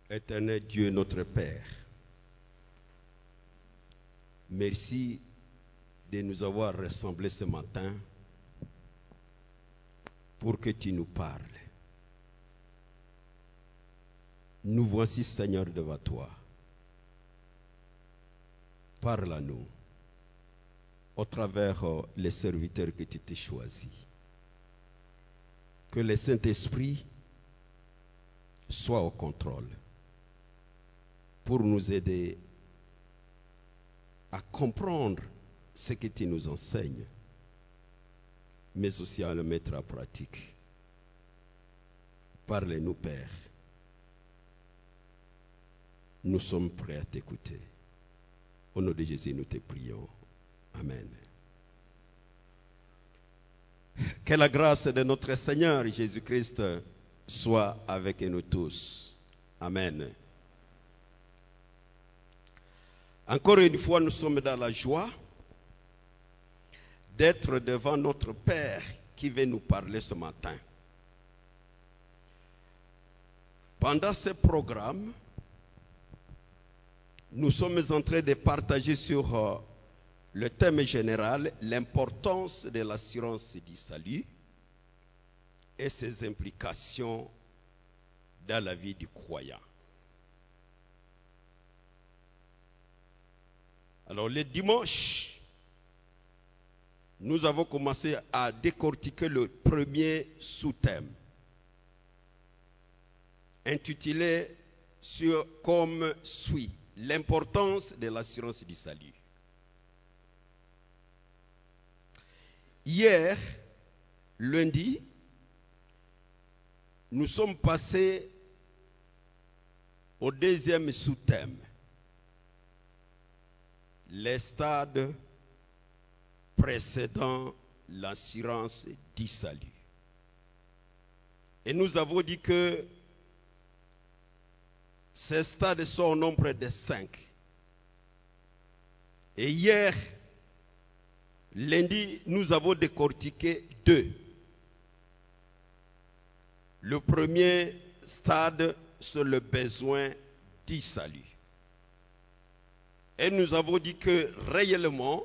Éternel Dieu, notre Père, merci de nous avoir rassemblés ce matin pour que tu nous parles. Nous voici, Seigneur, devant toi. Parle à nous au travers les serviteurs que tu t'es choisis. Que le Saint-Esprit soit au contrôle pour nous aider à comprendre ce que tu nous enseignes, mais aussi à le mettre en pratique. Parle-nous, Père. Nous sommes prêts à t'écouter. Au nom de Jésus, nous te prions. Amen. Que la grâce de notre Seigneur Jésus-Christ soit avec nous tous. Amen. Encore une fois, nous sommes dans la joie d'être devant notre Père qui veut nous parler ce matin. Pendant ce programme, nous sommes en train de partager sur le thème général, l'importance de l'assurance du salut et ses implications dans la vie du croyant. Alors, le dimanche, nous avons commencé à décortiquer le premier sous-thème, intitulé comme suit, l'importance de l'assurance du salut. Hier, lundi, nous sommes passés au deuxième sous-thème, les stades précédant l'assurance du salut. Et nous avons dit que ces stades sont au nombre de 5. Et hier, lundi, nous avons décortiqué 2. Le premier stade, c'est le besoin du salut. Et nous avons dit que réellement,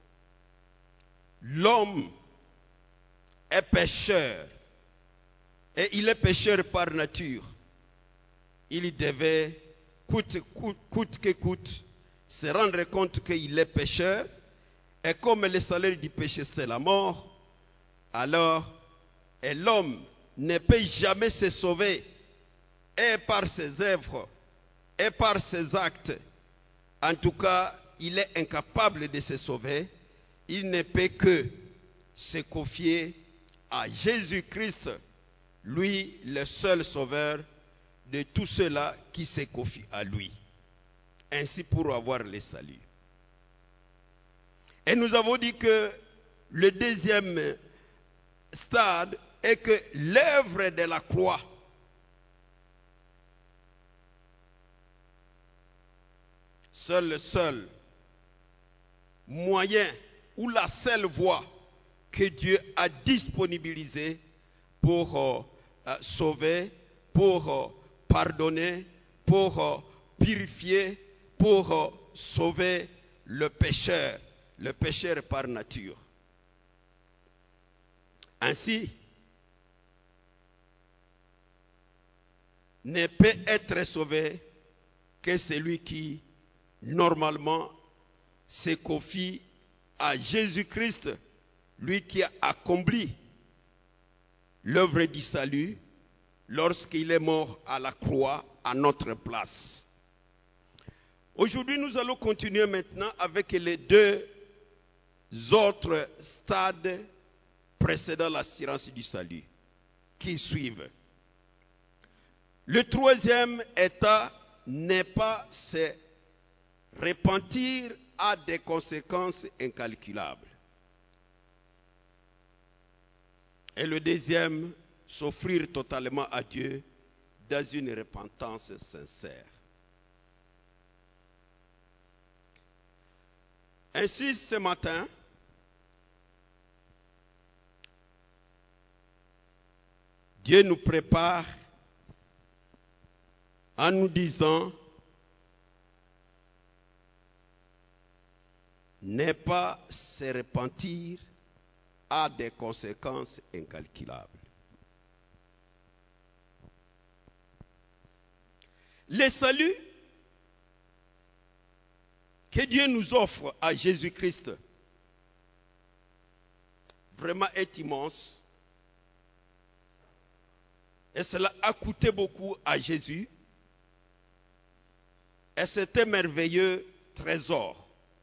l'homme est pécheur. Et il est pécheur par nature. Il devait, coûte que coûte, se rendre compte qu'il est pécheur. Et comme le salaire du péché, c'est la mort, alors l'homme ne peut jamais se sauver, et par ses œuvres, et par ses actes. En tout cas, il est incapable de se sauver. Il ne peut que se confier à Jésus-Christ, lui, le seul sauveur de tous ceux-là qui se confient à lui. Ainsi pour avoir le salut. Et nous avons dit que le deuxième stade est que l'œuvre de la croix c'est le seul moyen ou la seule voie que Dieu a disponibilisée pour sauver, pour pardonner, pour purifier, pour sauver le pécheur par nature. Ainsi, ne peut être sauvé que celui qui, normalement, se confie à Jésus-Christ, lui qui a accompli l'œuvre du salut lorsqu'il est mort à la croix à notre place. Aujourd'hui, nous allons continuer maintenant avec les 2 autres stades précédant l'assurance du salut qui suivent. Le troisième état n'est pas se repentir à des conséquences incalculables. Et le deuxième, s'offrir totalement à Dieu dans une repentance sincère. Ainsi, ce matin, Dieu nous prépare en nous disant, n'est pas se repentir a des conséquences incalculables. Le salut que Dieu nous offre à Jésus-Christ vraiment est immense. Et cela a coûté beaucoup à Jésus. Et c'est un merveilleux trésor.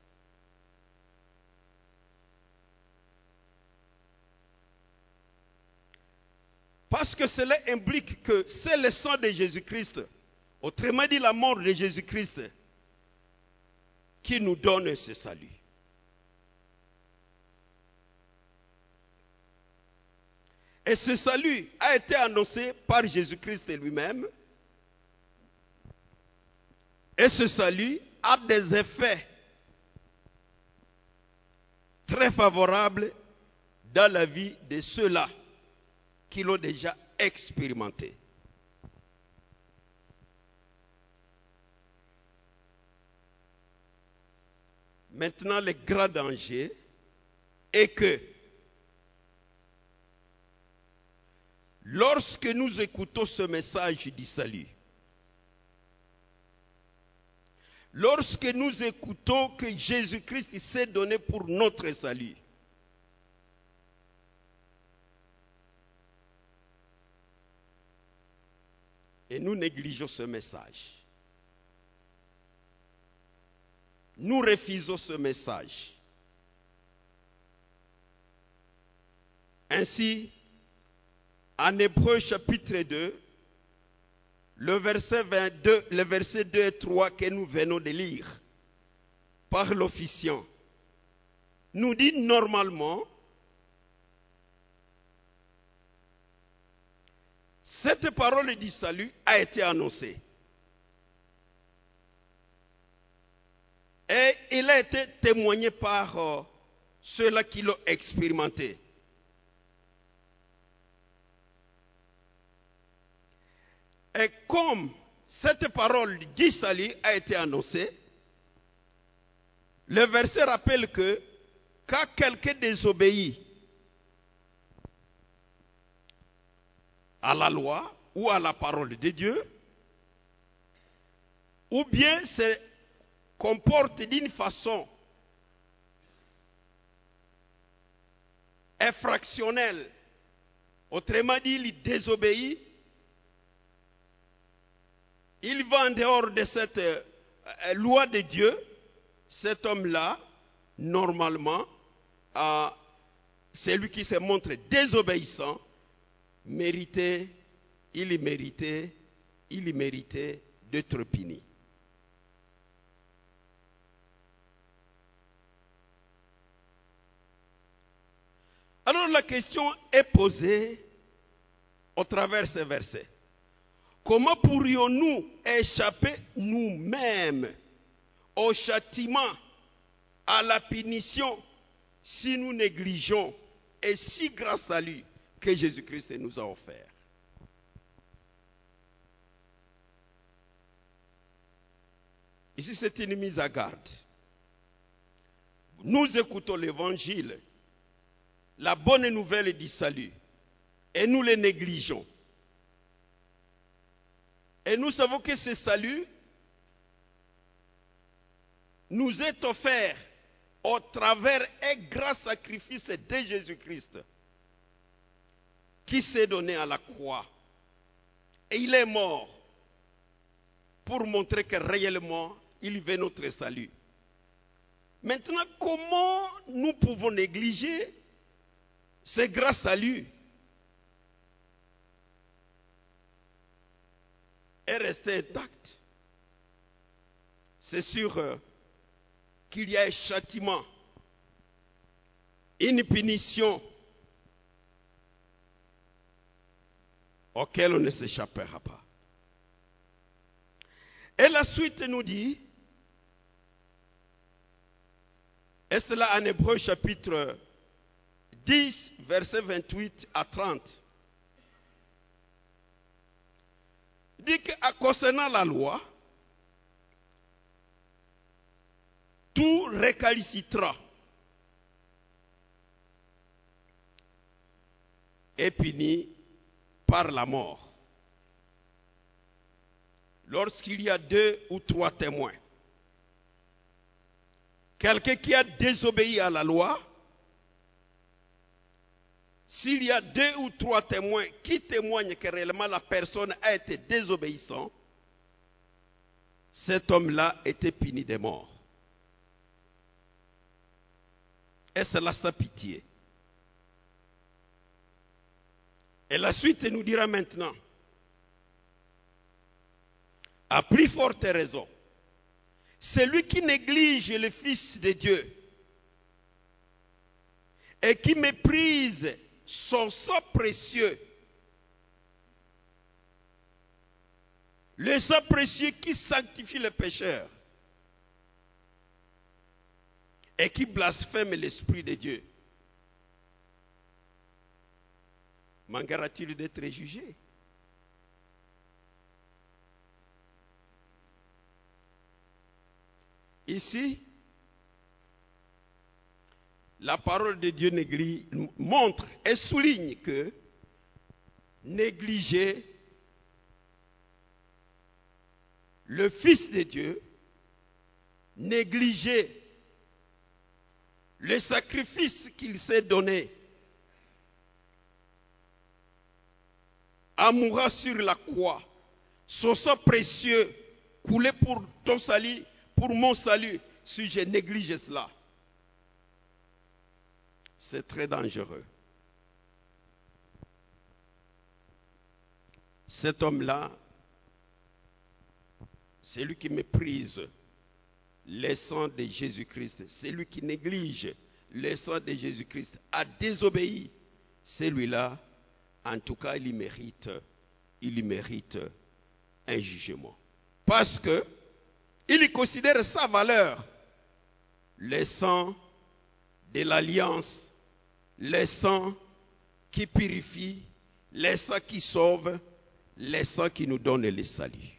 Parce que cela implique que c'est le sang de Jésus-Christ, autrement dit la mort de Jésus-Christ, qui nous donne ce salut. Et ce salut a été annoncé par Jésus-Christ lui-même. Et ce salut a des effets très favorables dans la vie de ceux-là qui l'ont déjà expérimenté. Maintenant, le grand danger est que lorsque nous écoutons ce message du salut, lorsque nous écoutons que Jésus-Christ s'est donné pour notre salut, et nous négligeons ce message, nous refusons ce message. Ainsi, en Hébreux chapitre 2, le verset 2 et 3 que nous venons de lire par l'officiant, nous dit normalement, cette parole du salut a été annoncée. Et il a été témoigné par ceux-là qui l'ont expérimenté. Et comme cette parole du salut a été annoncée, le verset rappelle que quand quelqu'un désobéit à la loi ou à la parole de Dieu, ou bien se comporte d'une façon infractionnelle, autrement dit, il désobéit, il va en dehors de cette loi de Dieu, cet homme-là, normalement, celui qui se montre désobéissant, il méritait d'être puni. Alors la question est posée au travers de ces versets. Comment pourrions-nous échapper nous-mêmes au châtiment, à la punition, si nous négligeons et si grand salut que Jésus-Christ nous a offert? Ici, c'est une mise à garde. Nous écoutons l'évangile, la bonne nouvelle du salut, et nous les négligeons. Et nous savons que ce salut nous est offert au travers un grand sacrifice de Jésus-Christ qui s'est donné à la croix. Et il est mort pour montrer que réellement il veut notre salut. Maintenant, comment nous pouvons négliger ce grand salut et rester intact? C'est sûr qu'il y a un châtiment, une punition auquel on ne s'échappera pas. Et la suite nous dit, et cela en Hébreux chapitre 10, versets 28 à 30. dit qu'à concernant la loi, tout récalcitrant est puni par la mort. Lorsqu'il y a 2 ou 3 témoins, quelqu'un qui a désobéi à la loi, s'il y a 2 ou 3 témoins qui témoignent que réellement la personne a été désobéissante, cet homme-là était puni de mort. Et c'est là sa pitié. Et la suite nous dira maintenant, à plus forte raison, celui qui néglige le Fils de Dieu et qui méprise son sang précieux, le sang précieux qui sanctifie le pécheur et qui blasphème l'Esprit de Dieu, manquera-t-il d'être jugé? Ici, la parole de Dieu montre et souligne que négliger le Fils de Dieu, négliger le sacrifice qu'il s'est donné à mourir sur la croix, son sang précieux coulé pour ton salut, pour mon salut, si je néglige cela, c'est très dangereux. Cet homme-là, c'est lui qui méprise le sang de Jésus-Christ, c'est lui qui néglige le sang de Jésus-Christ, a désobéi. Celui-là, en tout cas, il y mérite un jugement. Parce que il considère sa valeur, le sang de l'alliance, le sang qui purifie, le sang qui sauve, le sang qui nous donne le salut.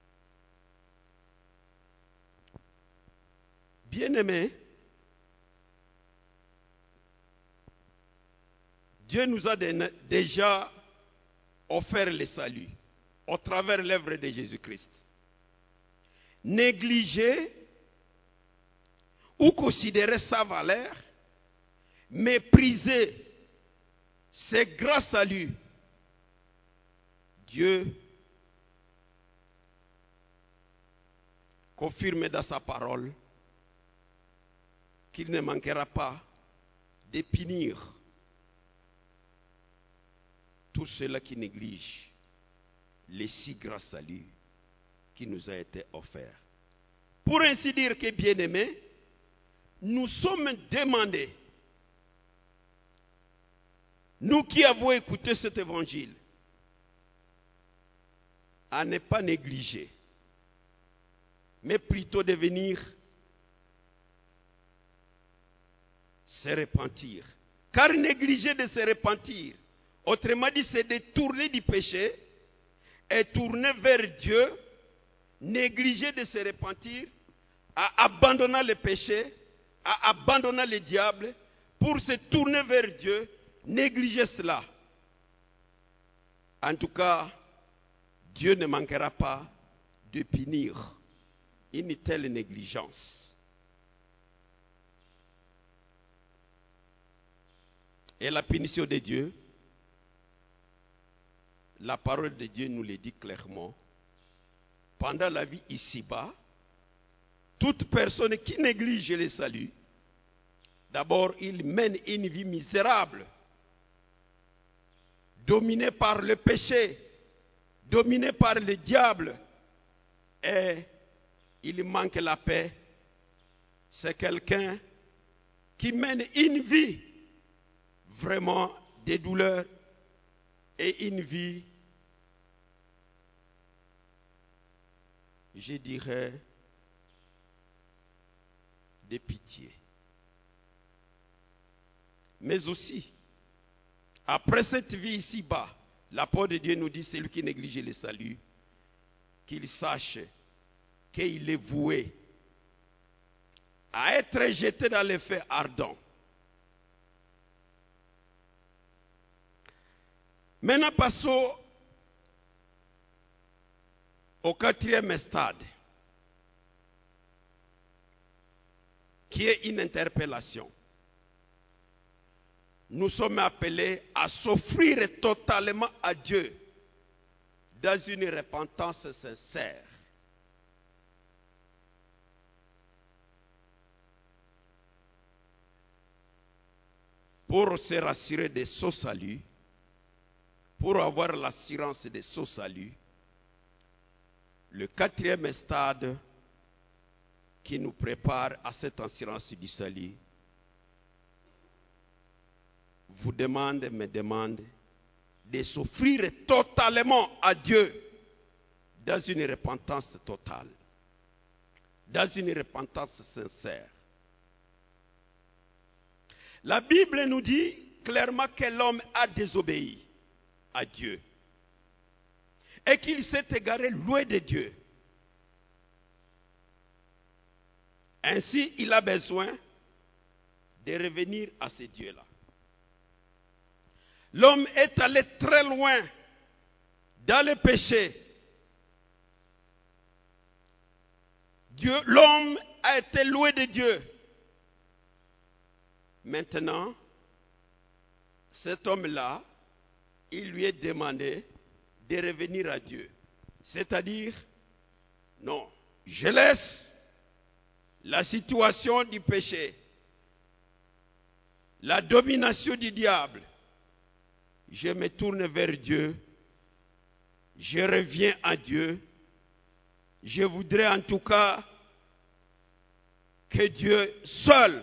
Bien-aimés, Dieu nous a déjà offert le salut au travers de l'œuvre de Jésus-Christ. Négliger ou considérer sa valeur, mépriser ce grand salut, Dieu confirme dans sa parole qu'il ne manquera pas de punir tous ceux-là qui négligent les si grands saluts qui nous a été offert. Pour ainsi dire que, bien-aimés, nous sommes demandés, nous qui avons écouté cet évangile, à ne pas négliger, mais plutôt de venir se repentir. Car négliger de se repentir, autrement dit, c'est de tourner du péché et tourner vers Dieu, négliger de se repentir, à abandonner le péché, à abandonner le diable, pour se tourner vers Dieu, négliger cela. En tout cas, Dieu ne manquera pas de punir une telle négligence. Et la punition de Dieu, la parole de Dieu nous le dit clairement, pendant la vie ici-bas, toute personne qui néglige le salut, d'abord il mène une vie misérable, dominée par le péché, dominée par le diable, et il manque la paix. C'est quelqu'un qui mène une vie vraiment de douleur et une vie, je dirais, de pitié. Mais aussi, après cette vie ici-bas, la parole de Dieu nous dit, celui qui néglige le salut, qu'il sache qu'il est voué à être jeté dans les feux ardents. Maintenant, passons au 4e stade, qui est une interpellation. Nous sommes appelés à s'offrir totalement à Dieu dans une repentance sincère. Pour se rassurer de son salut, pour avoir l'assurance de son salut, le 4e stade qui nous prépare à cette assurance du salut vous demande, me demande de s'offrir totalement à Dieu dans une repentance totale, dans une repentance sincère. La Bible nous dit clairement que l'homme a désobéi à Dieu et qu'il s'est égaré loin de Dieu. Ainsi, il a besoin de revenir à ce Dieu-là. L'homme est allé très loin dans le péché. L'homme a été loin de Dieu. Maintenant, cet homme-là, il lui est demandé de revenir à Dieu. C'est-à-dire, non, je laisse la situation du péché, la domination du diable. Je me tourne vers Dieu. Je reviens à Dieu. Je voudrais en tout cas que Dieu seul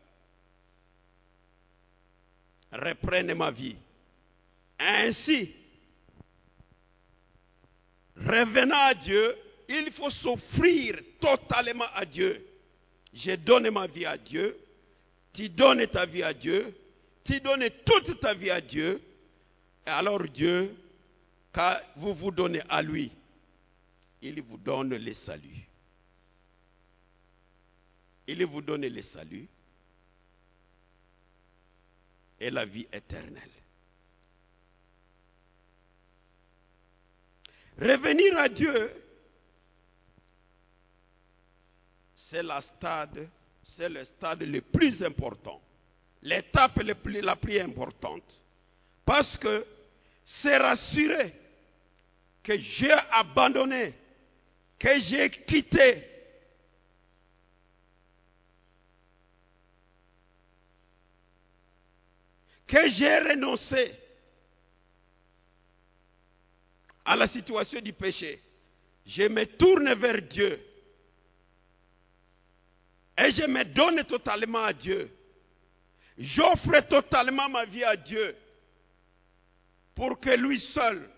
reprenne ma vie. Ainsi, revenant à Dieu, il faut s'offrir totalement à Dieu. Je donne ma vie à Dieu. Tu donnes ta vie à Dieu. Tu donnes toute ta vie à Dieu. Et alors Dieu, quand vous vous donnez à lui, il vous donne le salut. Il vous donne le salut et la vie éternelle. Revenir à Dieu, c'est le stade le plus important, l'étape la plus importante. Parce que c'est rassurer que j'ai abandonné, que j'ai quitté que j'ai renoncé à la situation du péché. Je me tourne vers Dieu et je me donne totalement à Dieu. J'offre totalement ma vie à Dieu pour que lui seul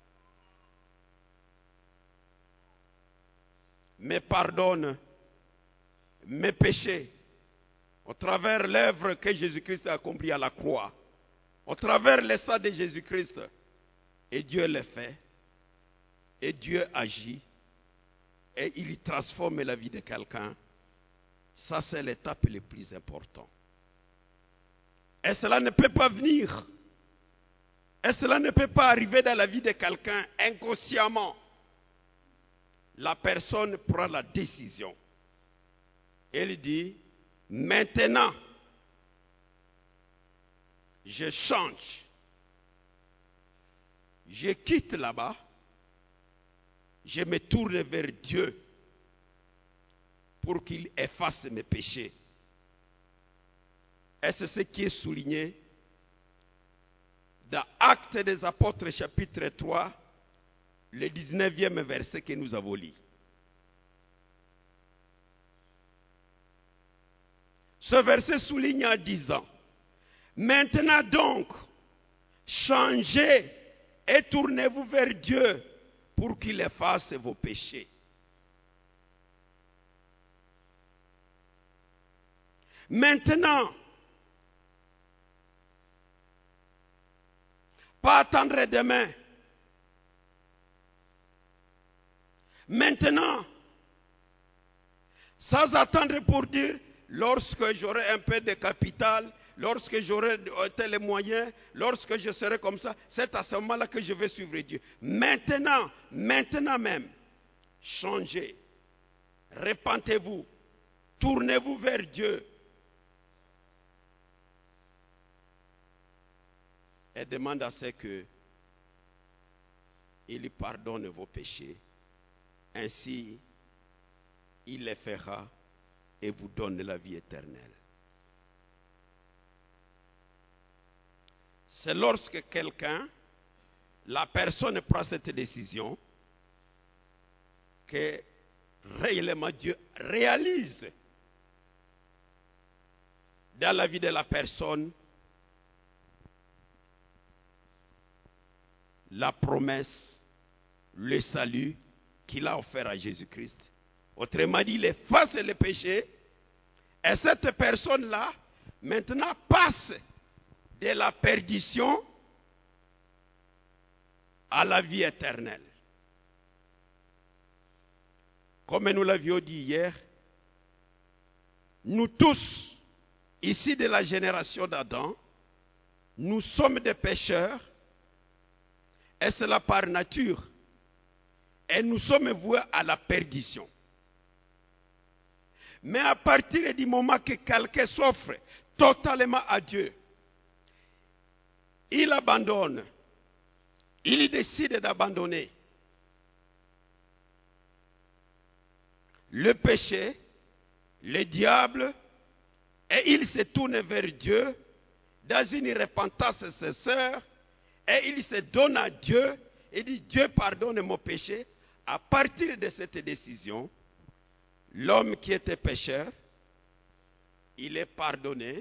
me pardonne mes péchés au travers l'œuvre que Jésus-Christ a accomplie à la croix, au travers le sang de Jésus-Christ. Et Dieu le fait, et Dieu agit, et il transforme la vie de quelqu'un. Ça, c'est l'étape la plus importante. Et cela ne peut pas venir, et cela ne peut pas arriver dans la vie de quelqu'un inconsciemment. La personne prend la décision. Elle dit, maintenant, je change. Je quitte là-bas. Je me tourne vers Dieu pour qu'il efface mes péchés. Et c'est ce qui est souligné dans Actes des Apôtres chapitre 3, le 19e verset que nous avons lu. Ce verset souligne en disant, maintenant donc, changez et tournez-vous vers Dieu pour qu'il efface vos péchés. Maintenant, pas attendre demain, Maintenant, sans attendre pour dire, lorsque j'aurai un peu de capital, lorsque j'aurai tel moyen, lorsque je serai comme ça, c'est à ce moment-là que je vais suivre Dieu. Maintenant même, changez, repentez-vous, tournez-vous vers Dieu et demandez à ce que il pardonne vos péchés. Ainsi, il les fera et vous donne la vie éternelle. C'est lorsque la personne prend cette décision, que réellement Dieu réalise dans la vie de la personne la promesse, le salut qu'il a offert à Jésus-Christ. Autrement dit, il efface le péché et cette personne-là maintenant passe de la perdition à la vie éternelle. Comme nous l'avions dit hier, nous tous, ici de la génération d'Adam, nous sommes des pécheurs, et cela par nature, et nous sommes voués à la perdition. Mais à partir du moment que quelqu'un s'offre totalement à Dieu, il abandonne, il décide d'abandonner le péché, le diable, et il se tourne vers Dieu dans une repentance sincère, et il se donne à Dieu et dit, Dieu pardonne mon péché. À partir de cette décision, l'homme qui était pécheur, il est pardonné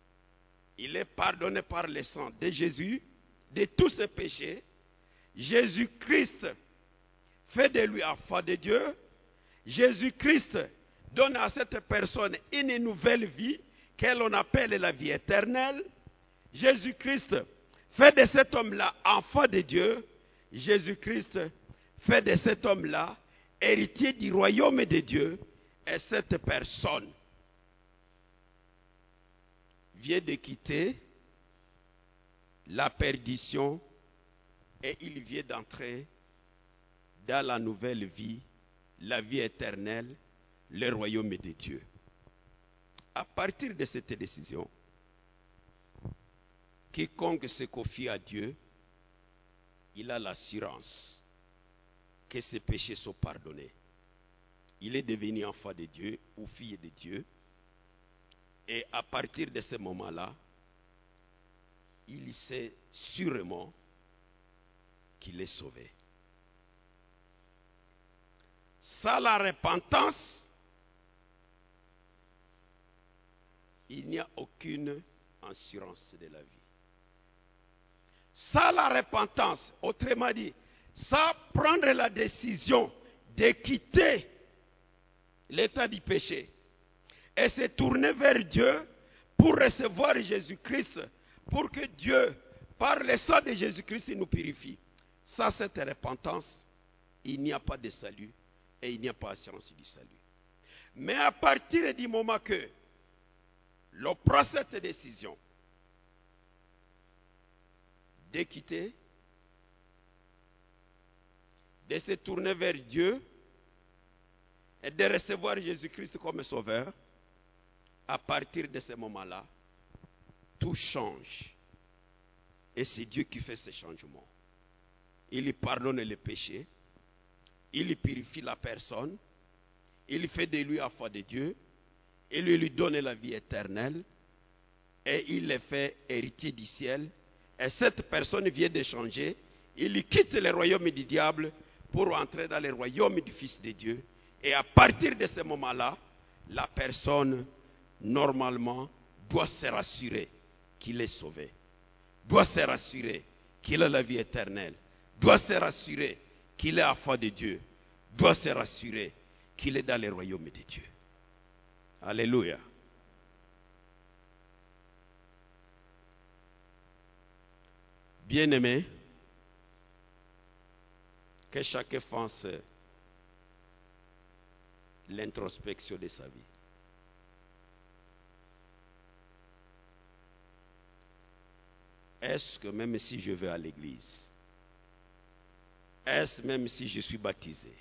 par le sang de Jésus, de tous ses péchés. Jésus-Christ fait de lui enfant de Dieu. Jésus-Christ donne à cette personne une nouvelle vie, qu'elle appelle la vie éternelle. Jésus-Christ fait de cet homme-là enfant de Dieu. Jésus-Christ fait de cet homme-là héritier du royaume de Dieu. Et cette personne vient de quitter la perdition et il vient d'entrer dans la nouvelle vie, la vie éternelle, le royaume de Dieu. À partir de cette décision, quiconque se confie à Dieu, il a l'assurance que ses péchés sont pardonnés. Il est devenu enfant de Dieu ou fille de Dieu. Et à partir de ce moment-là, il sait sûrement qu'il est sauvé. Sans la repentance, il n'y a aucune assurance de la vie. Sans la repentance, autrement dit, sans prendre la décision de quitter l'état du péché et se tourner vers Dieu pour recevoir Jésus-Christ, pour que Dieu, par le sang de Jésus-Christ, nous purifie. Sans cette repentance, il n'y a pas de salut et il n'y a pas d'assurance du salut. Mais à partir du moment que l'on prend cette décision de quitter, de se tourner vers Dieu et de recevoir Jésus-Christ comme sauveur, à partir de ce moment-là, tout change. Et c'est Dieu qui fait ce changement. Il pardonne les péchés, il purifie la personne, il fait de lui enfant de Dieu, il lui donne la vie éternelle, et il le fait héritier du ciel. Et cette personne vient de changer, il quitte le royaume du diable pour entrer dans le royaume du Fils de Dieu. Et à partir de ce moment-là, la personne, normalement, doit se rassurer qu'il est sauvé, doit se rassurer qu'il a la vie éternelle, doit se rassurer qu'il est enfant de Dieu, doit se rassurer qu'il est dans le royaume de Dieu. Alléluia. Bien-aimés, que chacun fasse l'introspection de sa vie. Est-ce que même si je vais à l'église, est-ce même si je suis baptisé,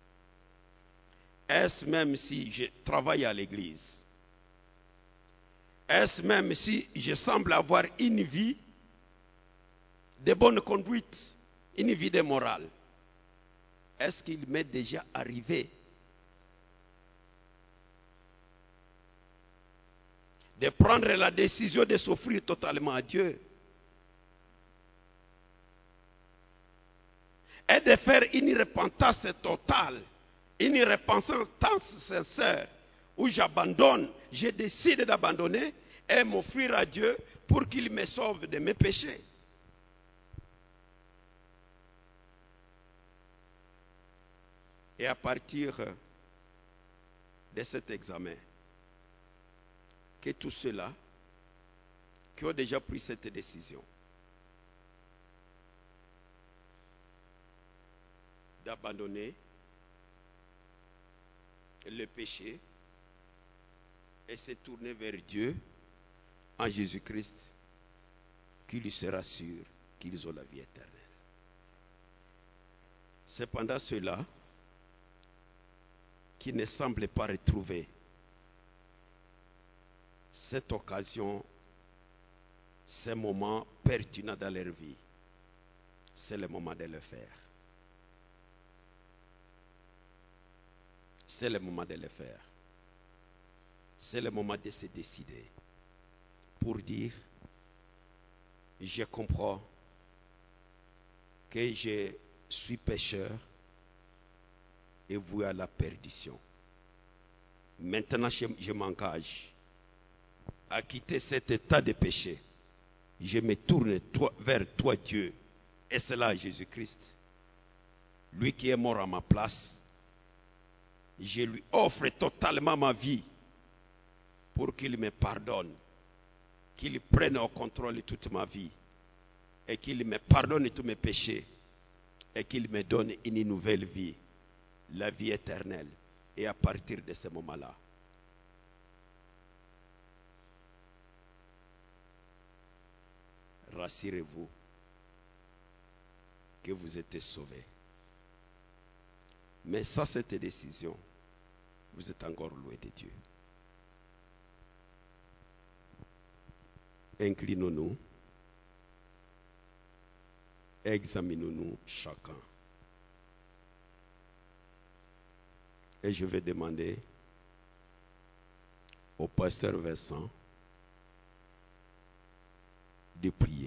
est-ce même si je travaille à l'église, est-ce même si je semble avoir une vie de bonne conduite, une vie de morale, est-ce qu'il m'est déjà arrivé de prendre la décision de s'offrir totalement à Dieu et de faire une repentance totale, une repentance sincère, où j'abandonne, je décide d'abandonner et m'offrir à Dieu pour qu'il me sauve de mes péchés. Et à partir de cet examen, que tous ceux-là qui ont déjà pris cette décision d'abandonner le péché et se tourner vers Dieu en Jésus-Christ, qu'il lui sera sûr qu'ils ont la vie éternelle. Cependant, ceux-là qui ne semblent pas retrouver cette occasion, ces moments pertinents dans leur vie, c'est le moment de le faire. C'est le moment de le faire. C'est le moment de se décider pour dire, je comprends que je suis pécheur et voué à la perdition. Maintenant, je m'engage à quitter cet état de péché. Je me tourne vers toi, Dieu, et c'est là Jésus-Christ, lui qui est mort à ma place. Je lui offre totalement ma vie pour qu'il me pardonne, qu'il prenne au contrôle toute ma vie et qu'il me pardonne tous mes péchés et qu'il me donne une nouvelle vie, la vie éternelle. Et à partir de ce moment-là, rassurez-vous que vous êtes sauvés. Mais sans cette décision, vous êtes encore loin de Dieu. Inclinons-nous, examinons-nous chacun. Et je vais demander au pasteur Vincent de prier.